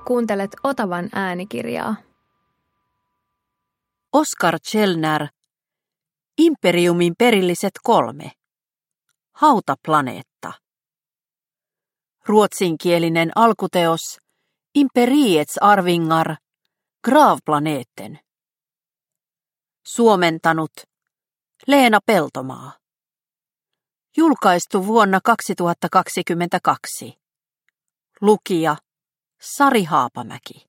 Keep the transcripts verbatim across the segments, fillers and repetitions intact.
Kuuntelet Otavan äänikirjaa. Oskar Tjellner, Imperiumin perilliset kolme. Hautaplaneetta. Ruotsinkielinen alkuteos Imperiets arvingar, Gravplaneten. Suomentanut Leena Peltomaa. Julkaistu vuonna kaksituhattakaksikymmentäkaksi. Lukija Sari Haapamäki.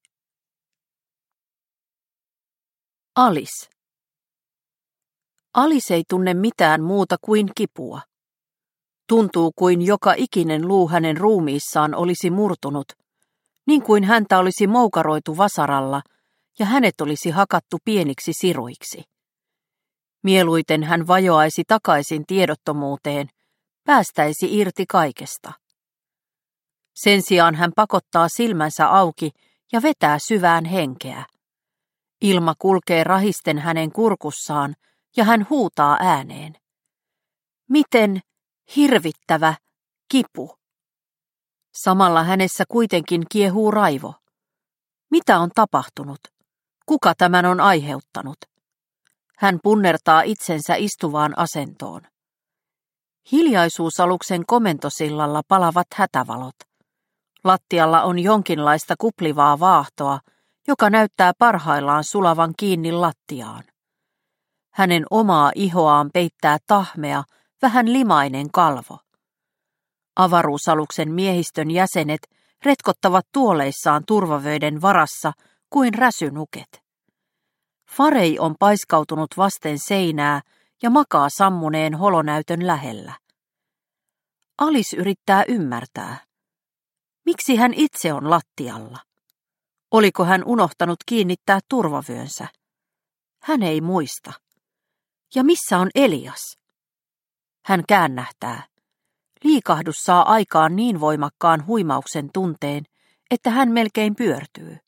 Alice. Alice ei tunne mitään muuta kuin kipua. Tuntuu kuin joka ikinen luu hänen ruumiissaan olisi murtunut, niin kuin häntä olisi moukaroitu vasaralla ja hänet olisi hakattu pieniksi siruiksi. Mieluiten hän vajoaisi takaisin tiedottomuuteen, päästäisi irti kaikesta. Sen sijaan hän pakottaa silmänsä auki ja vetää syvään henkeä. Ilma kulkee rahisten hänen kurkussaan ja hän huutaa ääneen. Miten hirvittävä kipu! Samalla hänessä kuitenkin kiehuu raivo. Mitä on tapahtunut? Kuka tämän on aiheuttanut? Hän punnertaa itsensä istuvaan asentoon. Hiljaisuusaluksen komentosillalla palavat hätävalot. Lattialla on jonkinlaista kuplivaa vaahtoa, joka näyttää parhaillaan sulavan kiinni lattiaan. Hänen omaa ihoaan peittää tahmea, vähän limainen kalvo. Avaruusaluksen miehistön jäsenet retkottavat tuoleissaan turvavöiden varassa kuin räsynuket. Farei on paiskautunut vasten seinää ja makaa sammuneen holonäytön lähellä. Alice yrittää ymmärtää. Miksi hän itse on lattialla? Oliko hän unohtanut kiinnittää turvavyönsä? Hän ei muista. Ja missä on Elias? Hän käännähtää. Liikahdus saa aikaan niin voimakkaan huimauksen tunteen, että hän melkein pyörtyy.